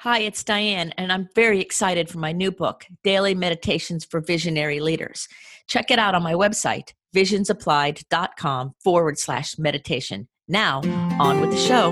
Hi, it's Diane, and I'm very excited for my new book, Daily Meditations for Visionary Leaders. Check it out on my website, visionsapplied.com/meditation. Now, on with the show.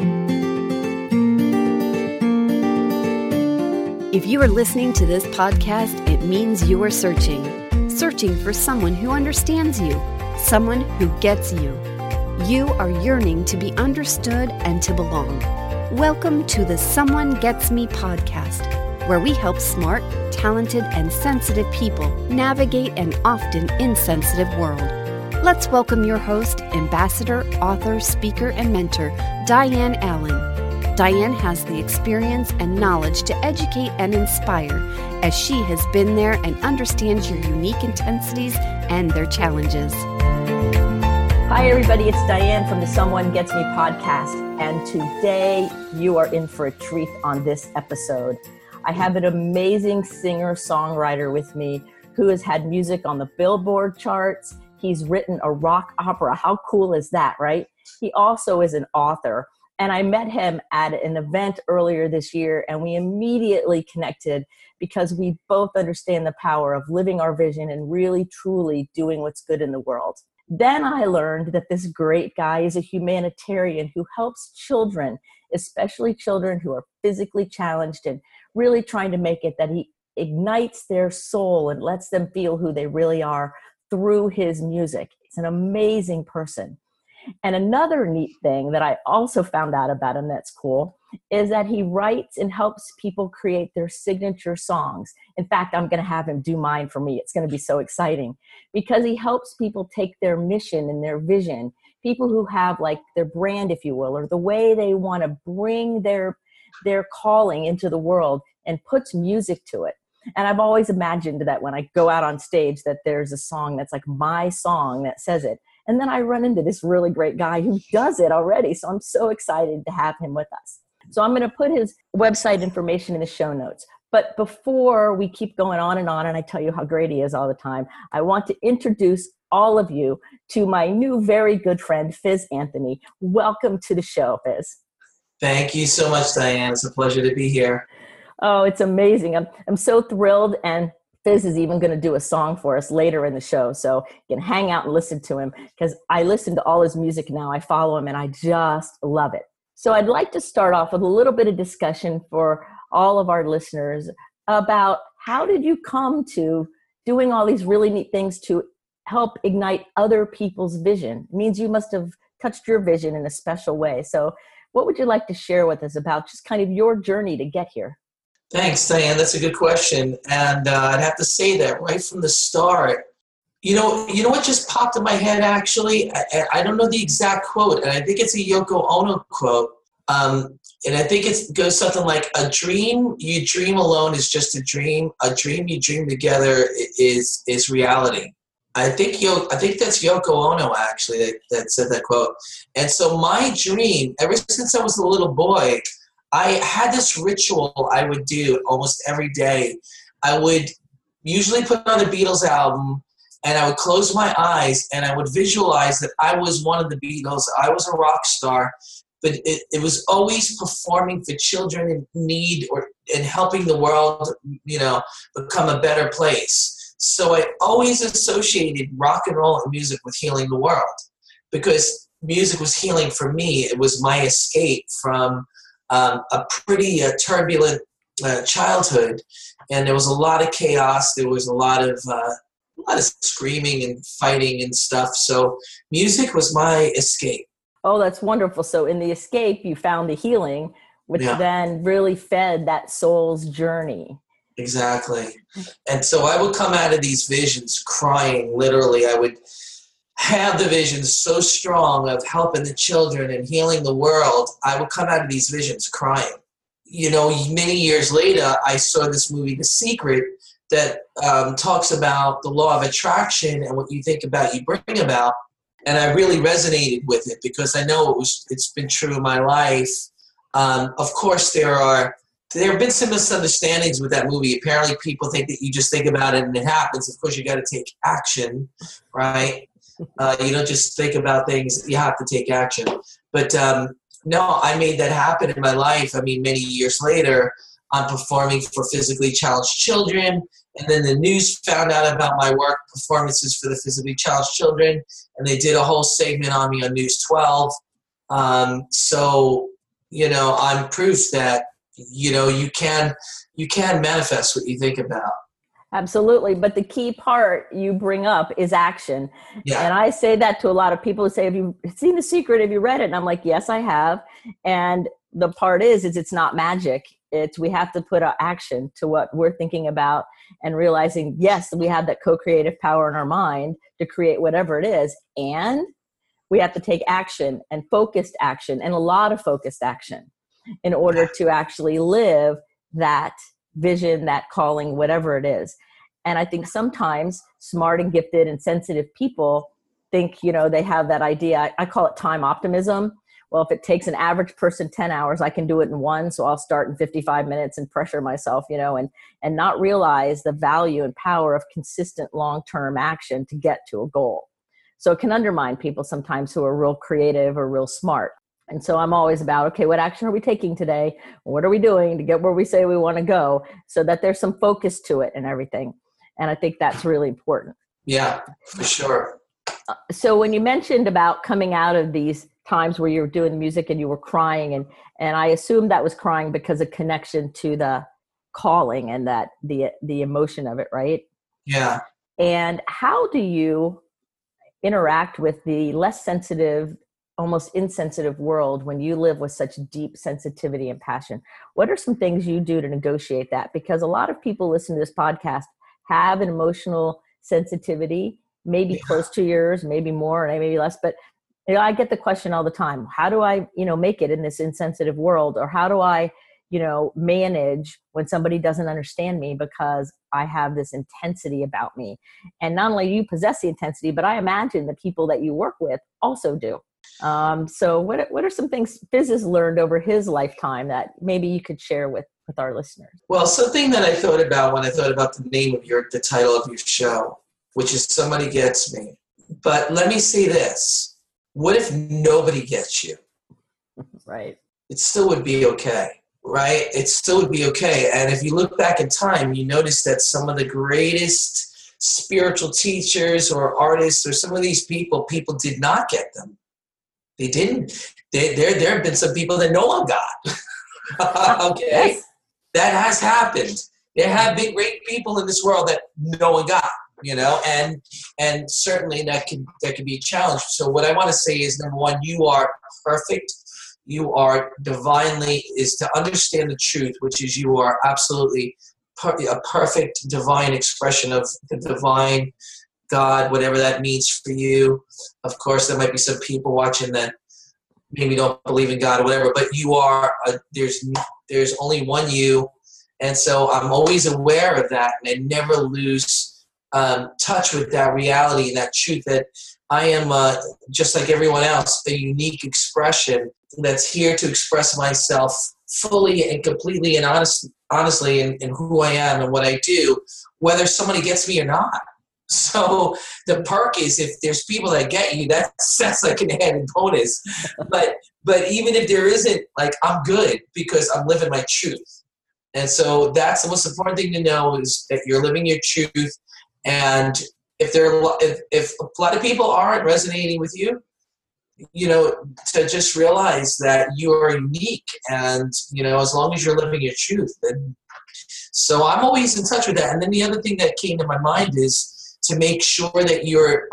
If you are listening to this podcast, it means you are searching for someone who understands you, someone who gets you. You are yearning to be understood and to belong. Welcome to the Someone Gets Me podcast, where we help smart, talented, and sensitive people navigate an often insensitive world. Let's welcome your host, ambassador, author, speaker, and mentor, Diane Allen. Diane has the experience and knowledge to educate and inspire, as she has been there and understands your unique intensities and their challenges. Hi, everybody. It's Diane from the Someone Gets Me podcast. And today you are in for a treat on this episode. I have an amazing singer-songwriter with me who has had music on the Billboard charts. He's written a rock opera. How cool is that, right? He also is an author. And I met him at an event earlier this year, and we immediately connected because we both understand the power of living our vision and really, truly doing what's good in the world. Then I learned that this great guy is a humanitarian who helps children, especially children who are physically challenged, and really trying to make it that he ignites their soul and lets them feel who they really are through his music. He's an amazing person. And another neat thing that I also found out about him that's cool is that he writes and helps people create their signature songs. In fact, I'm going to have him do mine for me. It's going to be so exciting because he helps people take their mission and their vision, people who have like their brand, if you will, or the way they want to bring their calling into the world, and puts music to it. And I've always imagined that when I go out on stage that there's a song that's like my song that says it. And then I run into this really great guy who does it already. So I'm so excited to have him with us. So I'm going to put his website information in the show notes. But before we keep going on and I tell you how great he is all the time, I want to introduce all of you to my new very good friend, Fiz Anthony. Welcome to the show, Fiz. Thank you so much, Diane. It's a pleasure to be here. Oh, it's amazing. I'm so thrilled, and Fiz is even going to do a song for us later in the show, so you can hang out and listen to him, because I listen to all his music now. I follow him, and I just love it. So I'd like to start off with a little bit of discussion for all of our listeners about how did you come to doing all these really neat things to help ignite other people's vision? It means you must have touched your vision in a special way. So what would you like to share with us about just kind of your journey to get here? Thanks, Diane. That's a good question. And I'd have to say that right from the start. You know what just popped in my head, actually? I don't know the exact quote, and I think it's a Yoko Ono quote. And I think it goes something like, a dream you dream alone is just a dream you dream together is reality. I think that's Yoko Ono, actually, that said that quote. And so my dream, ever since I was a little boy, I had this ritual I would do almost every day. I would usually put on the Beatles album, and I would close my eyes, and I would visualize that I was one of the Beatles. I was a rock star, but it was always performing for children in need and helping the world, become a better place. So I always associated rock and roll and music with healing the world, because music was healing for me. It was my escape from a pretty turbulent childhood, and there was a lot of chaos. There was a lot of screaming and fighting and stuff. So music was my escape. Oh, that's wonderful. So in the escape, you found the healing, which then really fed that soul's journey. Exactly. And so I would come out of these visions crying, literally. I would have the visions so strong of helping the children and healing the world. I would come out of these visions crying. Many years later, I saw this movie, The Secret, that talks about the law of attraction, and what you think about, you bring about. And I really resonated with it because I know it's been true in my life. Of course, there have been some misunderstandings with that movie. Apparently, people think that you just think about it and it happens. Of course, you got to take action, right? You don't just think about things. You have to take action. But no, I made that happen in my life. I mean, many years later, I'm performing for physically challenged children. And then the news found out about my work performances for the physically challenged children, and they did a whole segment on me on News 12. So, I'm proof that, you can manifest what you think about. Absolutely. But the key part you bring up is action. Yeah. And I say that to a lot of people who say, have you seen The Secret? Have you read it? And I'm like, yes, I have. And the part is it's not magic. We have to put action to what we're thinking about and realizing, yes, we have that co-creative power in our mind to create whatever it is. And we have to take action, and focused action, and a lot of focused action, in order to actually live that vision, that calling, whatever it is. And I think sometimes smart and gifted and sensitive people think, they have that idea. I call it time optimism. Well, if it takes an average person 10 hours, I can do it in 1. So I'll start in 55 minutes and pressure myself, and not realize the value and power of consistent long-term action to get to a goal. So it can undermine people sometimes who are real creative or real smart. And so I'm always about, okay, what action are we taking today? What are we doing to get where we say we want to go, so that there's some focus to it and everything. And I think that's really important. Yeah, for sure. So when you mentioned about coming out of these times where you were doing music and you were crying, and I assume that was crying because of connection to the calling and that the emotion of it, right? Yeah. And how do you interact with the less sensitive, almost insensitive world when you live with such deep sensitivity and passion? What are some things you do to negotiate that? Because a lot of people listen to this podcast have an emotional sensitivity, maybe close to yours, maybe more, and maybe less. But I get the question all the time: how do I, make it in this insensitive world? Or how do I, manage when somebody doesn't understand me because I have this intensity about me? And not only do you possess the intensity, but I imagine the people that you work with also do. So what are some things Fizz has learned over his lifetime that maybe you could share with our listeners? Well, something that I thought about when I thought about the name of the title of your show, which is Somebody Gets Me. But let me say this: what if nobody gets you? Right. It still would be okay, right? It still would be okay. And if you look back in time, you notice that some of the greatest spiritual teachers or artists or some of these people did not get them. They didn't. There have been some people that no one got. Okay? Yes. That has happened. There have been great people in this world that no one got, and certainly that could be a challenge. So what I want to say is, number one, you are perfect. You are divinely, is to understand the truth, which is you are absolutely a perfect divine expression of the divine God, whatever that means for you. Of course, there might be some people watching that maybe don't believe in God or whatever, but you are, there's only one you. And so I'm always aware of that, and I never lose touch with that reality, that truth, that I am, just like everyone else, a unique expression that's here to express myself fully and completely and honestly in who I am and what I do, whether somebody gets me or not. So the perk is, if there's people that get you, that's like an added bonus. But even if there isn't, like, I'm good because I'm living my truth. And so that's the most important thing to know, is that you're living your truth. And if a lot of people aren't resonating with you, to just realize that you are unique, and as long as you're living your truth. And so I'm always in touch with that. And then the other thing that came to my mind is to make sure that you're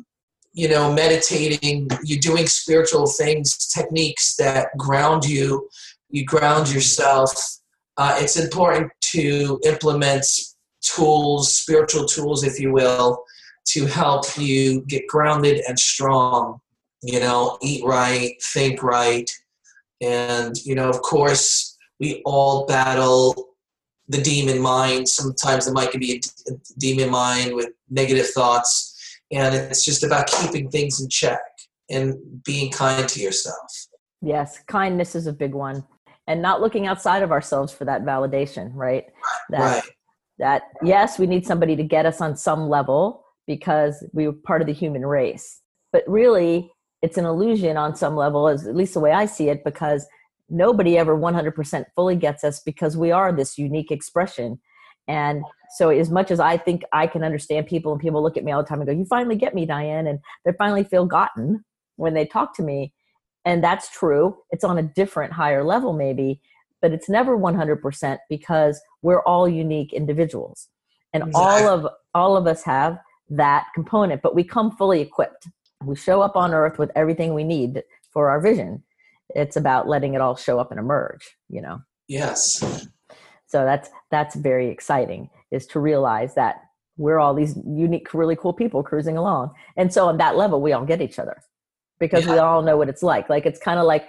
meditating, you're doing spiritual things, techniques that ground you ground yourself. It's important to implement tools, spiritual tools, if you will, to help you get grounded and strong. Eat right, think right. And, of course, we all battle the demon mind. Sometimes the mind can be a demon mind with negative thoughts. And it's just about keeping things in check and being kind to yourself. Yes, kindness is a big one. And not looking outside of ourselves for that validation, right? That yes, we need somebody to get us on some level because we were part of the human race. But really, it's an illusion on some level, at least the way I see it, because nobody ever 100% fully gets us because we are this unique expression. And so as much as I think I can understand people, and people look at me all the time and go, you finally get me, Diane, and they finally feel gotten when they talk to me. And that's true. It's on a different, higher level maybe, but it's never 100% because we're all unique individuals. And Exactly. all of us have that component, but we come fully equipped. We show up on earth with everything we need for our vision. It's about letting it all show up and emerge, you know? Yes. So that's very exciting, is to realize that we're all these unique, really cool people cruising along. And so on that level, we all get each other because we all know what it's like. Like, it's kind of like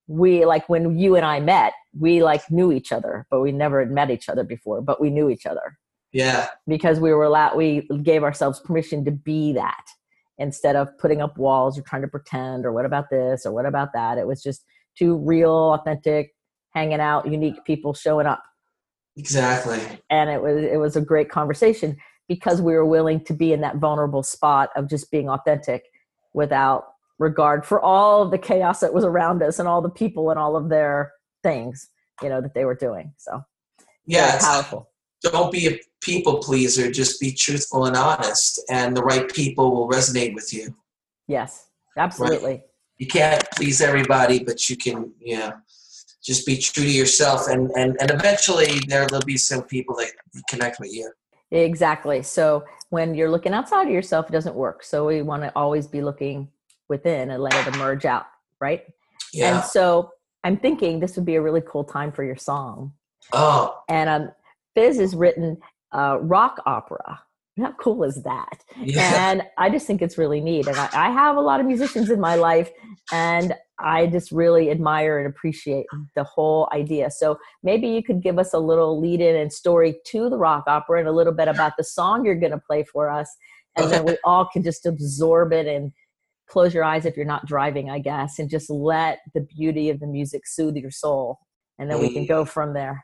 when you and I met, we like knew each other, but we never had met each other before, but we knew each other. Yeah. Because we gave ourselves permission to be that instead of putting up walls or trying to pretend or what about this or what about that. It was just two real, authentic, hanging out, unique people showing up. Exactly. And it was a great conversation because we were willing to be in that vulnerable spot of just being authentic without regard for all of the chaos that was around us and all the people and all of their things, you know, that they were doing. So yeah, very powerful. Don't be a people pleaser. Just be truthful and honest, and the right people will resonate with you. Yes, absolutely. Right? You can't please everybody, but you can, just be true to yourself, and eventually there'll be some people that connect with you. Exactly. So when you're looking outside of yourself, it doesn't work. So we want to always be looking within and let it emerge out, right? Yeah. And so I'm thinking this would be a really cool time for your song. Oh. And Fizz has written rock opera. How cool is that? Yeah. And I just think it's really neat. And I have a lot of musicians in my life, and I just really admire and appreciate the whole idea. So maybe you could give us a little lead in and story to the rock opera and a little bit about the song you're going to play for us. And then we all can just absorb it and close your eyes if you're not driving, I guess, and just let the beauty of the music soothe your soul. And then we can go from there.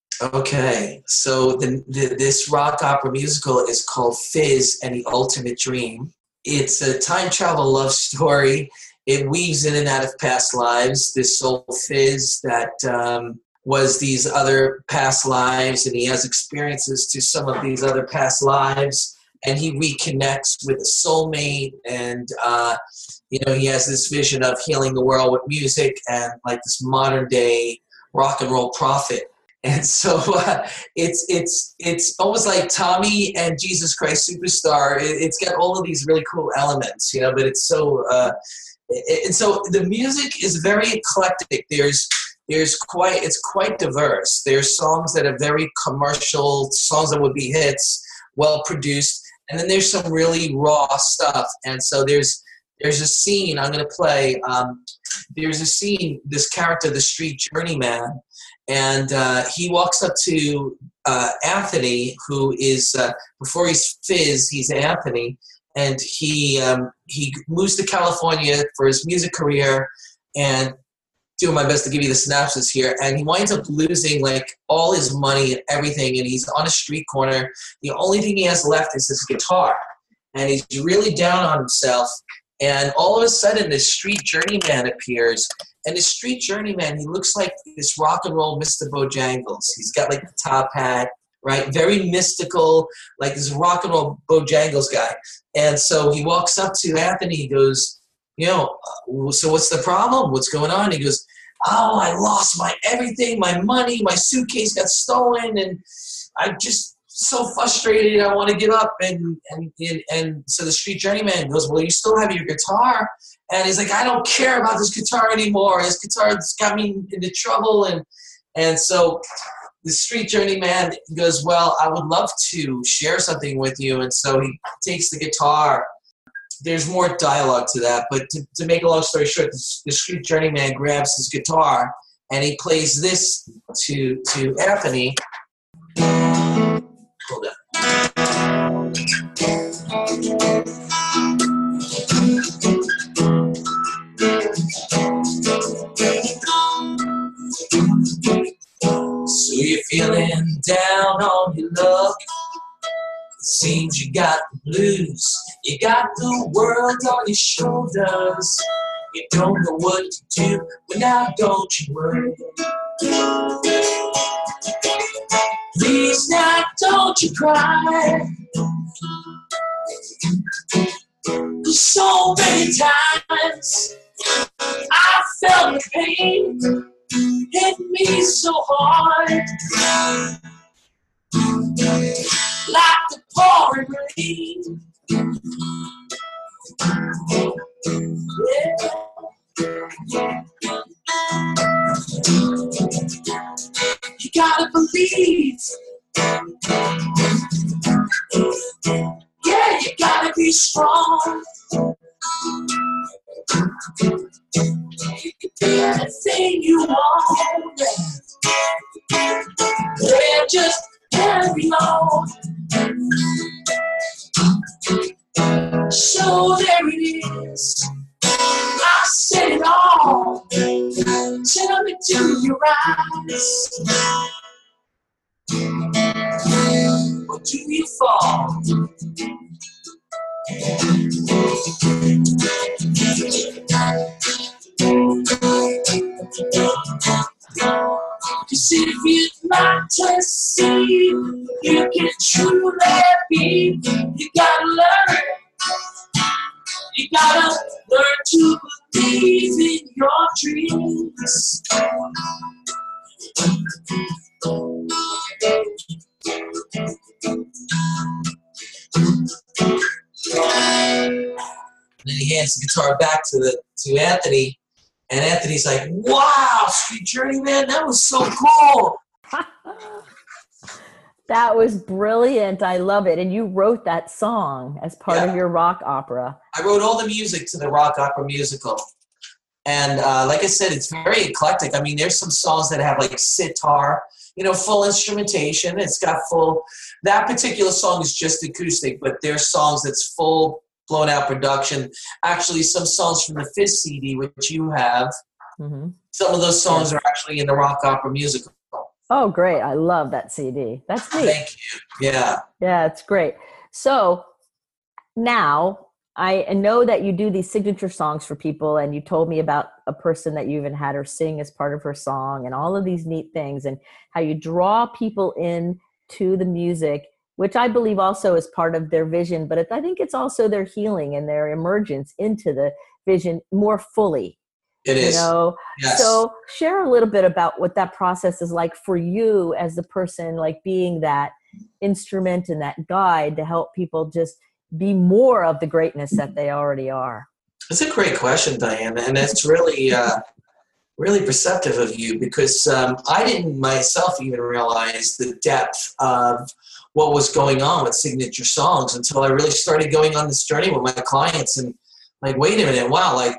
Okay. So this rock opera musical is called Fizz and the Ultimate Dream. It's a time travel love story. It weaves in and out of past lives. This soul Fizz that was these other past lives, and he has experiences to some of these other past lives, and he reconnects with a soulmate, and he has this vision of healing the world with music and like this modern day rock and roll prophet. And so it's almost like Tommy and Jesus Christ Superstar. It's got all of these really cool elements, but it's so and so the music is very eclectic. It's quite diverse. There's songs that are very commercial, songs that would be hits, well produced, and then there's some really raw stuff. And so there's a scene I'm going to play. There's a scene, this character, the street journeyman, and he walks up to Anthony, who is, before he's Fizz, he's Anthony, and he moves to California for his music career, and doing my best to give you the synopsis here, and he winds up losing like all his money and everything, and he's on a street corner. The only thing he has left is his guitar, and he's really down on himself. And all of a sudden, this street journeyman appears. And this street journeyman, he looks like this rock and roll Mr. Bojangles. He's got like the top hat, right? Very mystical, like this rock and roll Bojangles guy. And so he walks up to Anthony. He goes, so what's the problem? What's going on? He goes, oh, I lost my everything, my money, my suitcase got stolen, and I'm just so frustrated. I want to give up. And so the street journeyman goes, well, you still have your guitar. And he's like, I don't care about this guitar anymore. This guitar's got me into trouble. And so the street journeyman goes, well, I would love to share something with you. And so he takes the guitar. There's more dialogue to that, but to make a long story short, the street journeyman grabs his guitar and he plays this to Anthony. Hold on. So you're feeling down on your luck. It seems you got the blues. You got the world on your shoulders. You don't know what to do, but now don't you worry. Please now don't you cry. So many times I felt the pain hit me so hard, like the pouring rain. Yeah. You gotta believe. Yeah, you gotta be strong. You can be anything you want. Yeah, just carry on. So there it is. I said it all. Tell me to your eyes. Or do you fall? Cause if you'd like to see, you can truly be. You gotta learn. You gotta learn to believe in your dreams. And then he hands the guitar back to Anthony, and Anthony's like, "Wow, Sweet Journey, man, that was so cool." That was brilliant. I love it. And you wrote that song as part of your rock opera. I wrote all the music to the rock opera musical. And like I said, it's very eclectic. I mean, there's some songs that have like sitar, full instrumentation. It's got full, that particular song is just acoustic, but there's songs that's full blown out production. Actually, some songs from the 5th CD, which you have, some of those songs are actually in the rock opera musical. Oh, great. I love that CD. That's neat. Thank you. Yeah. Yeah, it's great. So now I know that you do these signature songs for people, and you told me about a person that you even had her sing as part of her song and all of these neat things, and how you draw people in to the music, which I believe also is part of their vision, but I think it's also their healing and their emergence into the vision more fully. It is. Yes. So share a little bit about what that process is like for you as the person, like being that instrument and that guide to help people just be more of the greatness that they already are. That's a great question, Diane, and it's really, really perceptive of you, because I didn't myself even realize the depth of what was going on with signature songs until I really started going on this journey with my clients, and like, wait a minute, wow, like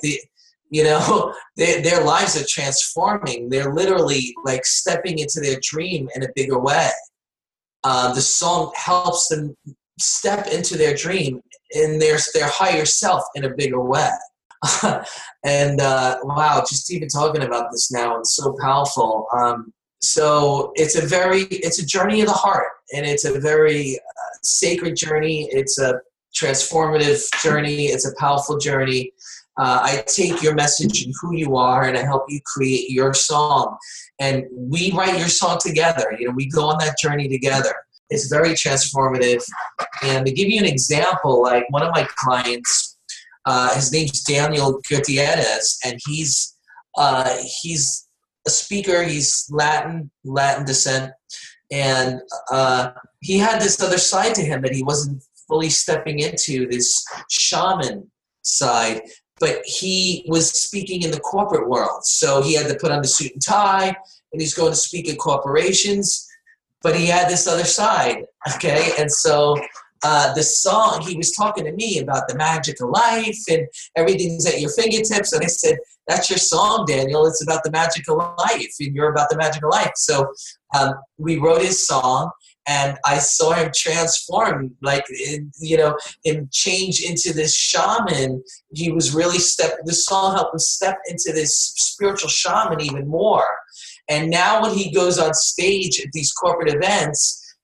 their lives are transforming. They're literally like stepping into their dream in a bigger way. The song helps them step into their dream in their higher self in a bigger way. And wow, just even talking about this now, it's so powerful. So it's a journey of the heart, and it's a very sacred journey. It's a transformative journey. It's a powerful journey. I take your message and who you are, and I help you create your song. And we write your song together. We go on that journey together. It's very transformative. And to give you an example, like one of my clients, his name's Daniel Gutierrez, and he's a speaker. He's Latin descent. And he had this other side to him that he wasn't fully stepping into, this shaman side. But he was speaking in the corporate world. So he had to put on the suit and tie, and he's going to speak at corporations. But he had this other side, okay? And so the song, he was talking to me about the magic of life, and everything's at your fingertips. And I said, that's your song, Daniel. It's about the magic of life, and you're about the magic of life. So we wrote his song, and I saw him transform, him change into this shaman. He was really the song helped him step into this spiritual shaman even more. And now when he goes on stage at these corporate events,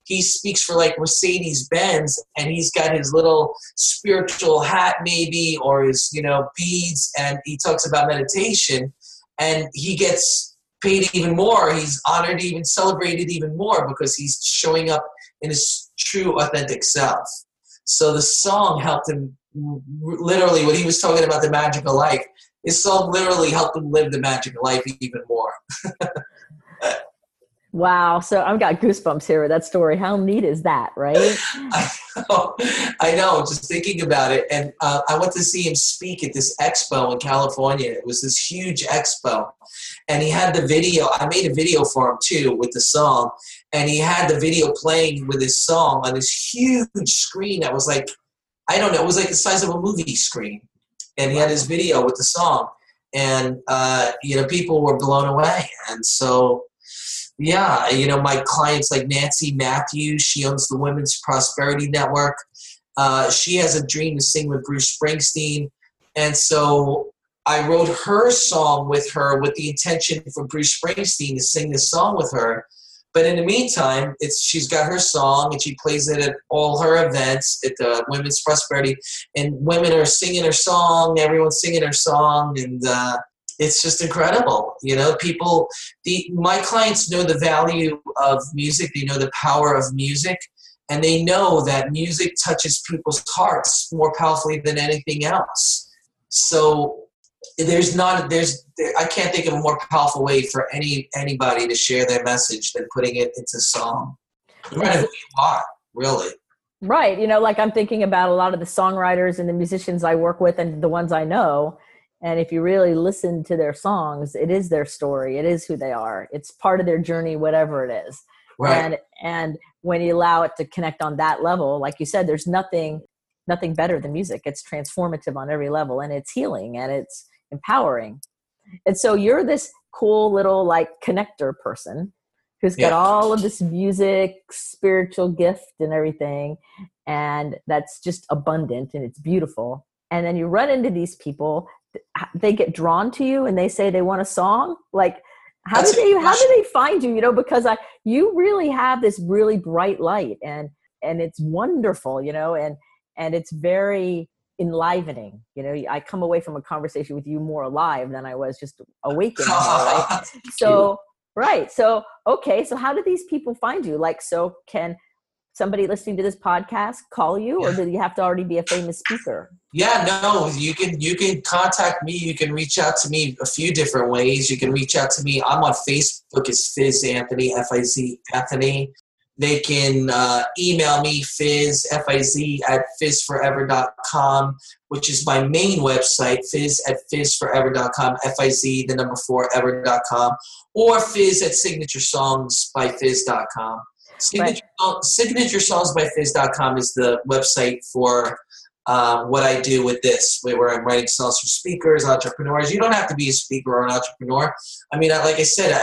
he speaks for like Mercedes-Benz, and he's got his little spiritual hat maybe, or his, beads, and he talks about meditation, and he gets paid even more. He's honored, even celebrated even more, because he's showing up in his true, authentic self. So the song helped him, literally, when he was talking about the magical life, his song literally helped him live the magical life even more. Wow. So I've got goosebumps here with that story. How neat is that, right? I know, just thinking about it. And I went to see him speak at this expo in California. It was this huge expo. And he had the video. I made a video for him, too, with the song. And he had the video playing with his song on this huge screen that was like, I don't know, it was like the size of a movie screen. And he had his video with the song. And, people were blown away. And so, yeah, my clients like Nancy Matthews, she owns the Women's Prosperity Network. She has a dream to sing with Bruce Springsteen. And so I wrote her song with her with the intention for Bruce Springsteen to sing this song with her. But in the meantime, she's got her song, and she plays it at all her events at the Women's Prosperity. And women are singing her song, everyone's singing her song, and it's just incredible. My clients know the value of music. They know the power of music, and they know that music touches people's hearts more powerfully than anything else. So I can't think of a more powerful way for anybody to share their message than putting it into song. No matter who you are, really. Right. Like I'm thinking about a lot of the songwriters and the musicians I work with and the ones I know. And if you really listen to their songs, it is their story. It is who they are. It's part of their journey, whatever it is. Right. And when you allow it to connect on that level, like you said, there's nothing better than music. It's transformative on every level, and it's healing, and it's empowering. And so you're this cool little like connector person who's got all of this music, spiritual gift and everything. And that's just abundant, and it's beautiful. And then you run into these people, they get drawn to you and they say they want a song. Like, how do they find you? Because you really have this really bright light, and it's wonderful, and it's very enlivening. I come away from a conversation with you more alive than I was just awakened. Right? So, right. So, okay. So how do these people find you? Like, so can somebody listening to this podcast call you, or do you have to already be a famous speaker? Yeah, no, you can contact me. You can reach out to me a few different ways. You can reach out to me. I'm on Facebook as Fizz Anthony, F-I-Z Anthony. They can email me, Fizz, F-I-Z, at fizzforever.com, which is my main website, Fizz at fizzforever.com, F-I-Z, the number 4, ever.com, or Fizz at signaturesongs.fizz.com. Signaturesongs.fizz.com is the website for what I do with this, where I'm writing songs for speakers, entrepreneurs. You don't have to be a speaker or an entrepreneur. I mean, like I said,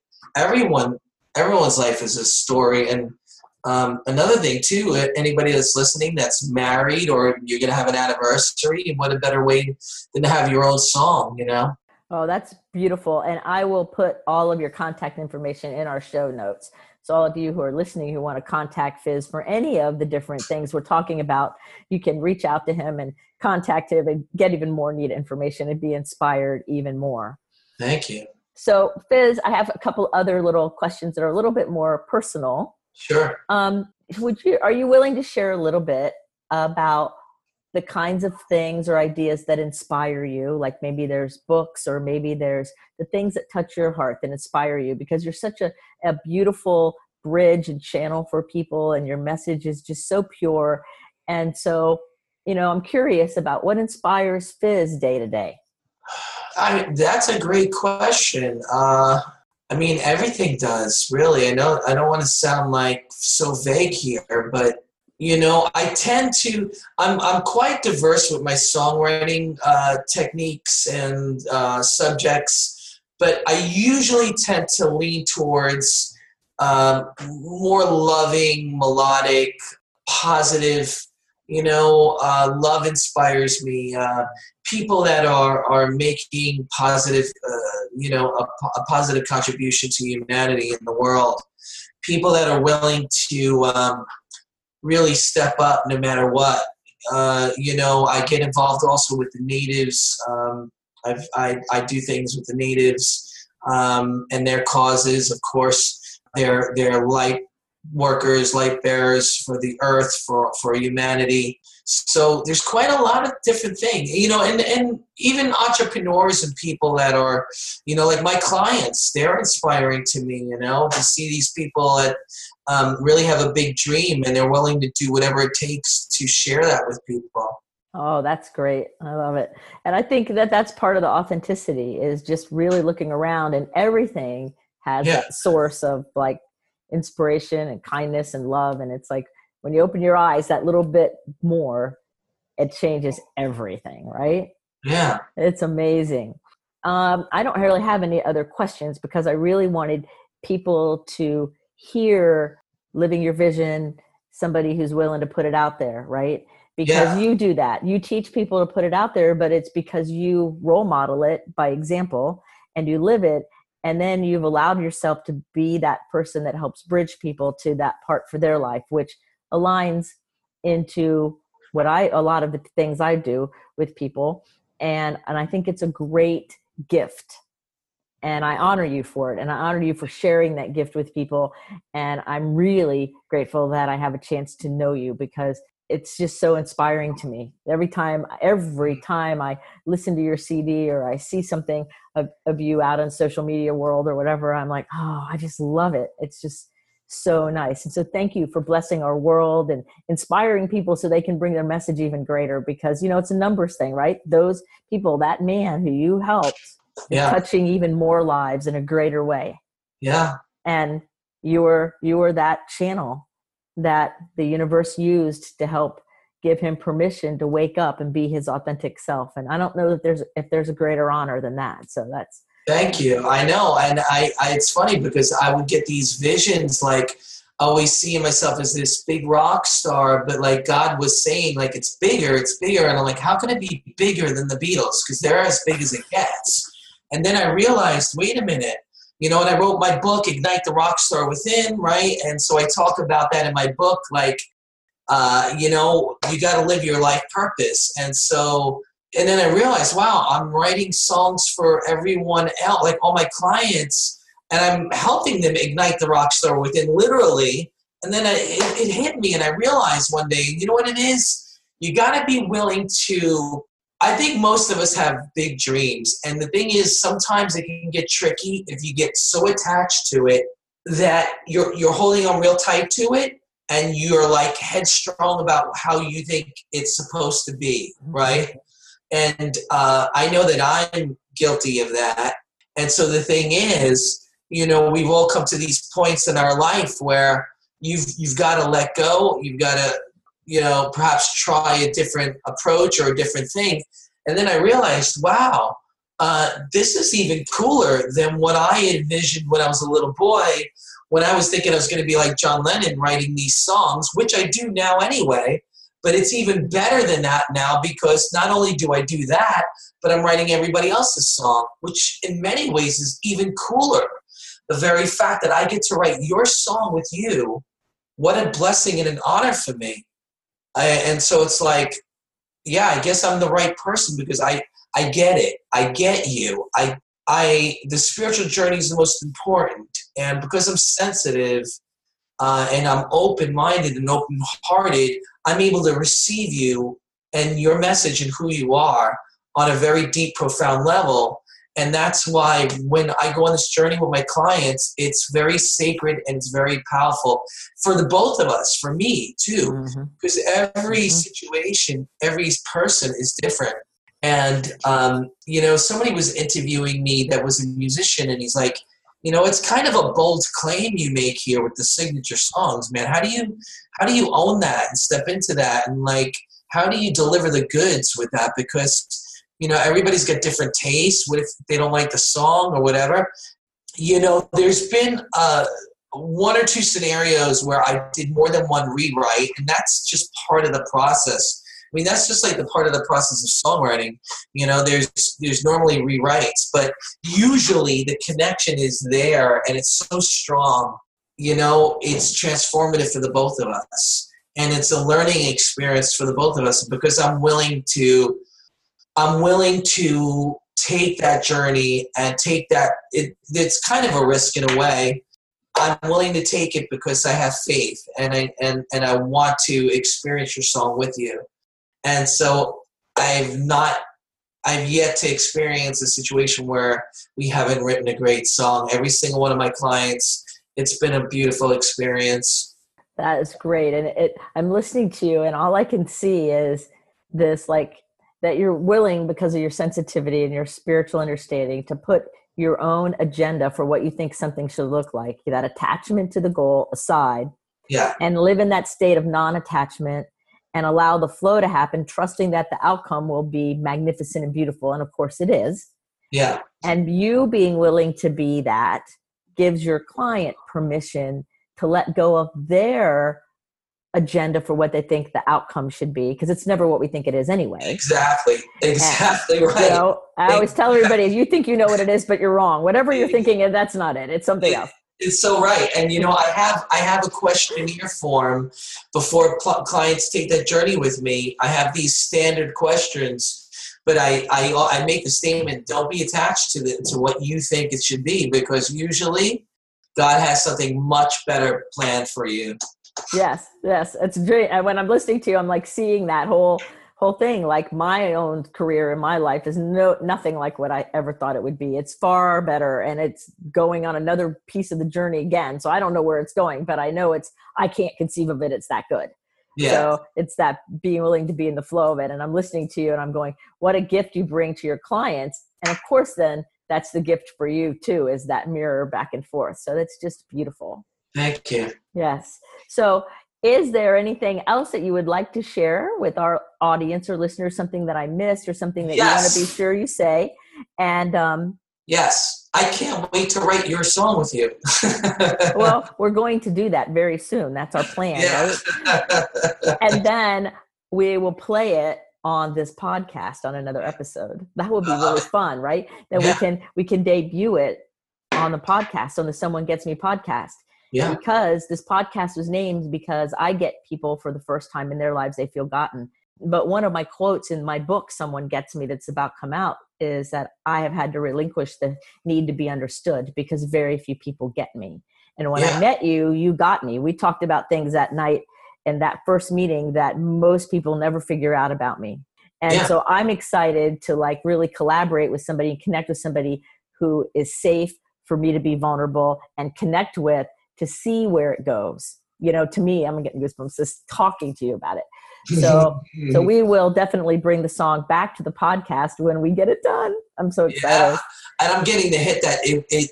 everyone's life is a story. And another thing, too, anybody that's listening that's married or you're going to have an anniversary, what a better way than to have your own song, Oh, that's beautiful. And I will put all of your contact information in our show notes. So all of you who are listening who want to contact Fizz for any of the different things we're talking about, you can reach out to him and contact him and get even more neat information and be inspired even more. Thank you. So Fizz, I have a couple other little questions that are a little bit more personal. Sure. Are you willing to share a little bit about the kinds of things or ideas that inspire you? Like maybe there's books, or maybe there's the things that touch your heart that inspire you, because you're such a beautiful bridge and channel for people, and your message is just so pure. And so, I'm curious about what inspires Fizz day to day. That's a great question. Everything does, really. I know I don't want to sound like so vague here, but I'm quite diverse with my songwriting techniques and subjects, but I usually tend to lean towards more loving, melodic, positive. Love inspires me. People that are making positive, a positive contribution to humanity in the world. people that are willing to really step up no matter what. I get involved also with the natives. I do things with the natives and their causes. Of course, they're light workers, light bearers for the earth, for humanity. So there's quite a lot of different things, and even entrepreneurs and people that are, like my clients, they're inspiring to me, to see these people that really have a big dream and they're willing to do whatever it takes to share that with people. Oh, that's great. I love it. And I think that that's part of the authenticity, is just really looking around, and everything has that source of like inspiration and kindness and love. And it's like, when you open your eyes that little bit more, it changes everything, right? Yeah. It's amazing. I don't really have any other questions, because I really wanted people to hear living your vision, somebody who's willing to put it out there, right? Because you do that. You teach people to put it out there, but it's because you role model it by example and you live it. And then you've allowed yourself to be that person that helps bridge people to that part for their life, which aligns into a lot of the things I do with people. And I think it's a great gift. And I honor you for it. And I honor you for sharing that gift with people. And I'm really grateful that I have a chance to know you, because it's just so inspiring to me. Every time I listen to your CD or I see something of you out in social media world or whatever, I'm like, oh, I just love it. It's just so nice. And so thank you for blessing our world and inspiring people so they can bring their message even greater, because, it's a numbers thing, right? Those people, that man who you helped, is touching even more lives in a greater way. Yeah. And you were that channel that the universe used to help give him permission to wake up and be his authentic self. And I don't know if there's a greater honor than that. So that's. Thank you. I know. And I it's funny because I would get these visions, like always seeing myself as this big rock star, but like God was saying, like, it's bigger. And I'm like, how can it be bigger than the Beatles? Because they're as big as it gets. And then I realized, wait a minute, and I wrote my book, Ignite the Rockstar Within, right? And so I talk about that in my book, like, you got to live your life purpose. And then I realized, wow, I'm writing songs for everyone else, like all my clients, and I'm helping them ignite the rockstar within, literally. And then it hit me, and I realized one day, you know what it is? You got to be willing to. I think most of us have big dreams, and the thing is, sometimes it can get tricky if you get so attached to it that you're holding on real tight to it, and you're like headstrong about how you think it's supposed to be, right? And I know that I'm guilty of that. And so the thing is, we've all come to these points in our life where you've got to let go. You've got to, perhaps try a different approach or a different thing. And then I realized, wow, this is even cooler than what I envisioned when I was a little boy, when I was thinking I was going to be like John Lennon writing these songs, which I do now anyway. But it's even better than that now, because not only do I do that, but I'm writing everybody else's song, which in many ways is even cooler. The very fact that I get to write your song with you, what a blessing and an honor for me. And so it's like, yeah, I guess I'm the right person, because I get it. I get you. The spiritual journey is the most important. And because I'm sensitive and I'm open-minded and open-hearted, I'm able to receive you and your message and who you are on a very deep, profound level. And that's why when I go on this journey with my clients, it's very sacred and it's very powerful for the both of us, for me too, because every situation, every person is different. And, somebody was interviewing me that was a musician, and he's like, it's kind of a bold claim you make here with the signature songs, man. How do you own that and step into that? And like, how do you deliver the goods with that? Because, everybody's got different tastes. What if they don't like the song or whatever? There's been one or two scenarios where I did more than one rewrite, and that's just part of the process. I mean, that's just like the part of the process of songwriting. There's normally rewrites, but usually the connection is there and it's so strong it's transformative for the both of us. And it's a learning experience for the both of us because I'm willing to take that journey and take that. It's kind of a risk in a way. I'm willing to take it because I have faith and I want to experience your song with you. And so I've yet to experience a situation where we haven't written a great song. Every single one of my clients, it's been a beautiful experience. That is great. And I'm listening to you and all I can see is this, like, that you're willing because of your sensitivity and your spiritual understanding to put your own agenda for what you think something should look like, that attachment to the goal aside, and live in that state of non-attachment and allow the flow to happen, trusting that the outcome will be magnificent and beautiful. And of course it is. Yeah. And you being willing to be that gives your client permission to let go of their agenda for what they think the outcome should be, because it's never what we think it is anyway. Exactly and, right. I always tell everybody, you think you know what it is, but you're wrong. Whatever you're thinking, that's not it. It's something else. It's so right. And I have a questionnaire form before clients take that journey with me. I have these standard questions, but I make the statement: don't be attached to what you think it should be, because usually God has something much better planned for you. Yes, it's great. And when I'm listening to you, I'm like seeing that whole thing. Like my own career in my life is nothing like what I ever thought it would be. It's far better, and it's going on another piece of the journey again. So I don't know where it's going, but I know I can't conceive of it. It's that good. Yeah. So it's that being willing to be in the flow of it. And I'm listening to you and I'm going, what a gift you bring to your clients. And of course, then that's the gift for you too, is that mirror back and forth. So that's just beautiful. Thank you. Yes. So is there anything else that you would like to share with our audience or listeners, something that I missed or something that you want to be sure you say? And yes, I can't wait to write your song with you. Well, we're going to do that very soon. That's our plan, right? And then we will play it on this podcast on another episode. That would be really fun, right? Then we can debut it on the podcast, on the Someone Gets Me podcast. Yeah. Because this podcast was named because I get people for the first time in their lives, they feel gotten. But one of my quotes in my book, Someone Gets Me, that's about to come out, is that I have had to relinquish the need to be understood because very few people get me. And when I met you, you got me. We talked about things that night in that first meeting that most people never figure out about me. And so I'm excited to like really collaborate with somebody and connect with somebody who is safe for me to be vulnerable and connect with, to see where it goes. To me, I'm getting goosebumps just talking to you about it. So we will definitely bring the song back to the podcast when we get it done. I'm so excited. And I'm getting to hit that.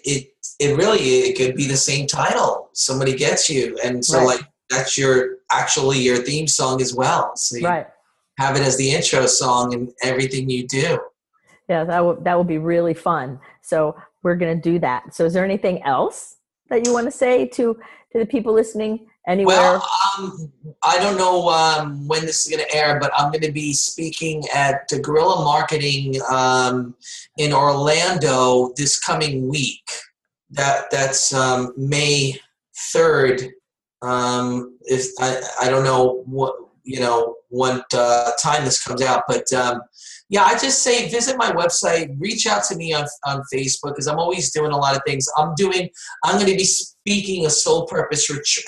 It could be the same title. Somebody Gets You. And so like, that's your theme song as well. So you have it as the intro song and everything you do. Yeah, that will be really fun. So we're going to do that. So is there anything else that you want to say to the people listening anywhere? Well, I don't know when this is going to air, but I'm going to be speaking at the Guerrilla Marketing in Orlando this coming week. That's May 3rd. If I don't know what time this comes out, but I just say visit my website, reach out to me on Facebook, because I'm always doing a lot of things. I'm going to be speaking at a soul purpose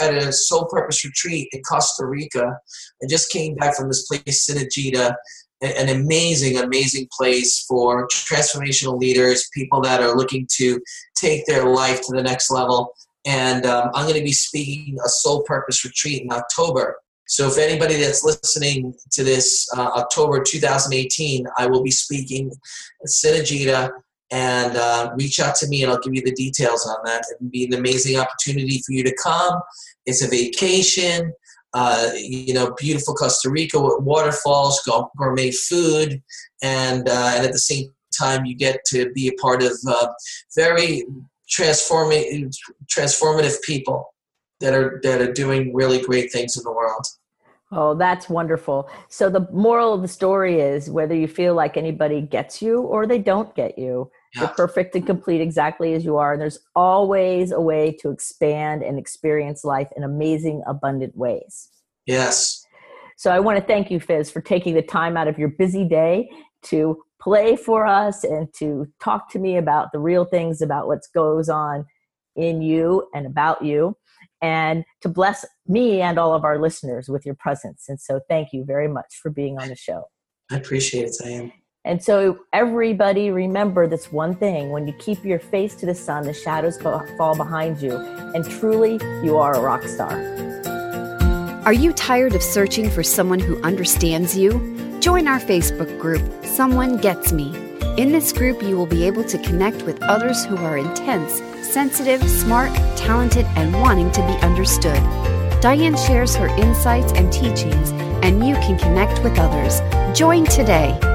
retreat in Costa Rica. I just came back from this place, Cinegita, an amazing place for transformational leaders, people that are looking to take their life to the next level. And I'm going to be speaking a soul purpose retreat in October. So if anybody that's listening to this, October 2018, I will be speaking at Cinegita, and reach out to me and I'll give you the details on that. It would be an amazing opportunity for you to come. It's a vacation, beautiful Costa Rica with waterfalls, gourmet food, and at the same time you get to be a part of very transformative people that are doing really great things in the world. Oh, that's wonderful. So the moral of the story is, whether you feel like anybody gets you or they don't get you, You're perfect and complete exactly as you are. And there's always a way to expand and experience life in amazing, abundant ways. Yes. So I want to thank you, Fizz, for taking the time out of your busy day to play for us and to talk to me about the real things about what goes on in you and about you, and to bless me and all of our listeners with your presence. And so thank you very much for being on the show. I appreciate it, Diane. And so everybody remember this one thing: when you keep your face to the sun, the shadows fall behind you, and truly you are a rock star. Are you tired of searching for someone who understands you? Join our Facebook group, Someone Gets Me. In this group, you will be able to connect with others who are intense, sensitive, smart, talented, and wanting to be understood. Diane shares her insights and teachings, and you can connect with others. Join today.